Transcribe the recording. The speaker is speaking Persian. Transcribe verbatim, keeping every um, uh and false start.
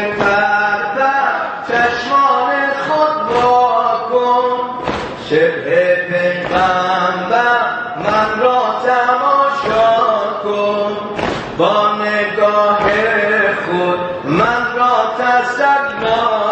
بربر چشمان خود واکن، شبه پیغمبر من را تماشا کن، با نگاه خود من را تسلا